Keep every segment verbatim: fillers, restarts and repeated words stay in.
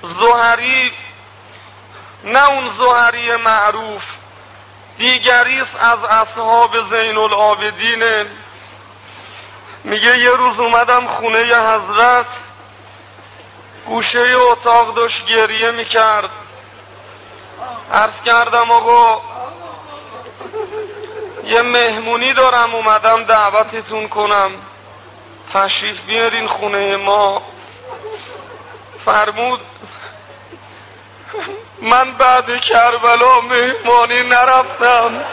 زهری نه اون زهری معروف، دیگریست از اصحاب زین العابدینه. میگه یه روز اومدم خونه ی حضرت، گوشه اتاق داشت گریه میکرد. عرض کردم آقا یه مهمونی دارم اومدم دعوتتون کنم، تشریف بیارین خونه ما. فرمود من بعد کربلا مهمانی نرفتم.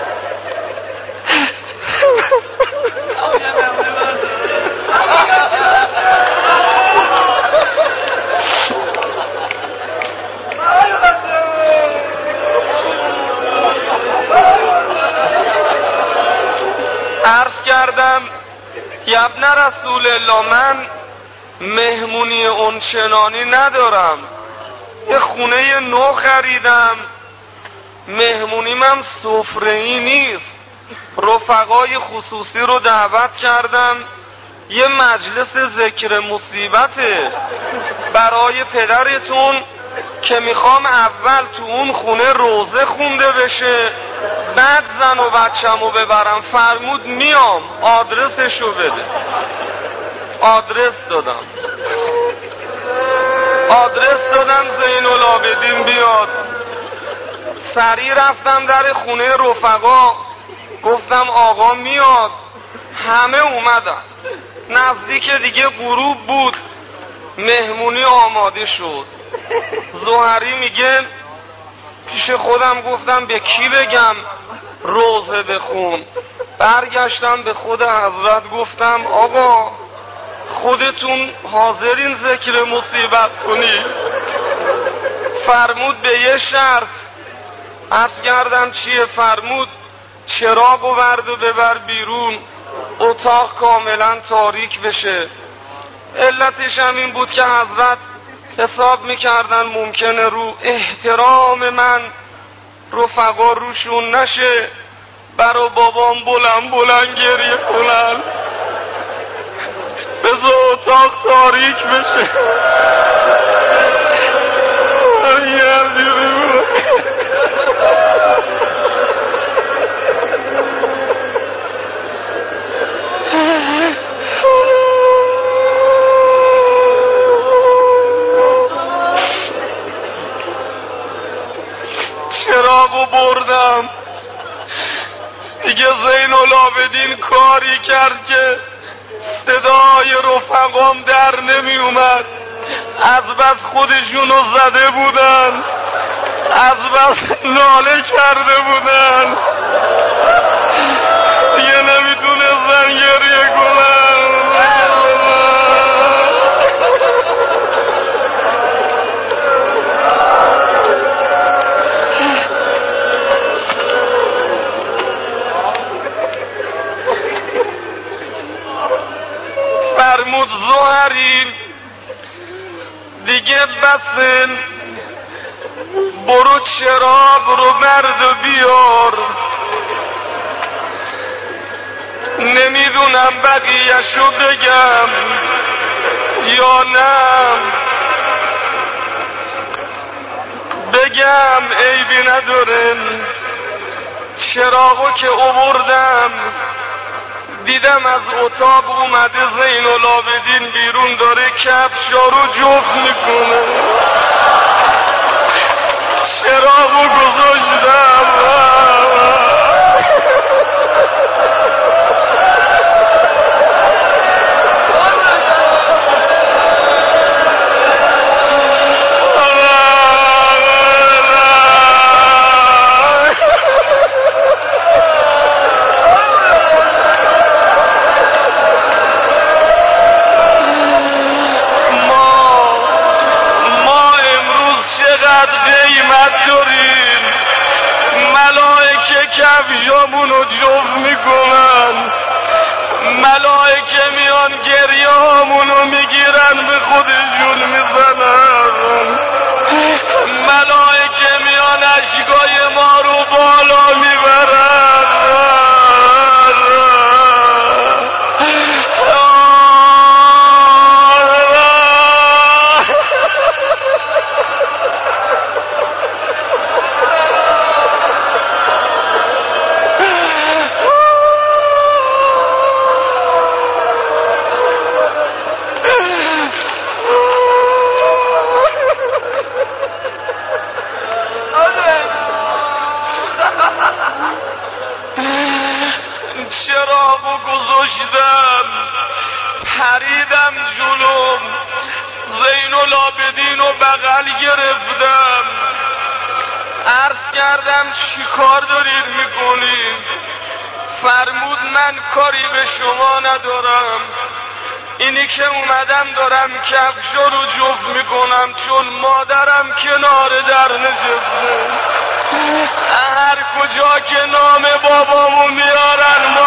عرض کردم یا ابن رسول الله من مهمونی اونچنانی ندارم، یه خونه نو خریدم، مهمونیم هم سفره‌ای نیست، رفقای خصوصی رو دعوت کردم، یه مجلس ذکر مصیبته برای پدرتون که میخوام اول تو اون خونه روزه خونده بشه، بعد زن و بچه‌مو ببرم. فرمود میام، آدرسشو بده. آدرس دادم آدرس دادم زین العابدین بیاد. سریع رفتم در خونه رفقا، گفتم آقا میاد. همه اومدن، نزدیک دیگه غروب بود، مهمونی آماده شد. زهری میگه پیش خودم گفتم به کی بگم روزه بخون. برگشتم به خود حضرت گفتم آقا خودتون حاضرین ذکر مصیبت کنی؟ فرمود به یه شرط. عرض کردم چیه؟ فرمود چراغو برد و ببر بیرون، اتاق کاملا تاریک بشه. علتش هم این بود که حضرت حساب میکردن ممکنه رو احترام من رفقا روشون نشه، برا بابام بلند بلند گریه کنن، بذار اتاق تاریک بشه. چراغو بردم دیگه. زین العابدین کاری کرد که صدای رفقام در نمی اومد، از بس خودشونو زده بودن، از بس ناله کرده بودن، دیگه نمیتونستن گریه کنن. فرمود زهری دیگه بسن، برو چراغ رو برد و بیار. نمیدونم بقیه‌شو بگم یا نه، بگم عیبی نداره. چراغو که آوردم دیدم از اتاق اومده زین العابدین بیرون، داره کفشا رو جفت میکنه. چراغو گذاشتم کفشامونو جفت میکنن، ملائکه میان گریه هامونو میگیرن به خودشون میزنن، ملائکه میان اشکای ما رو بالا میبرن. کردم چی کار دارید میکنید؟ فرمود من کاری به شما ندارم، اینی که اومدم دارم کفشا رو جفت میکنم چون مادرم کنار در نشسته. هر کجا که نام بابامو میارن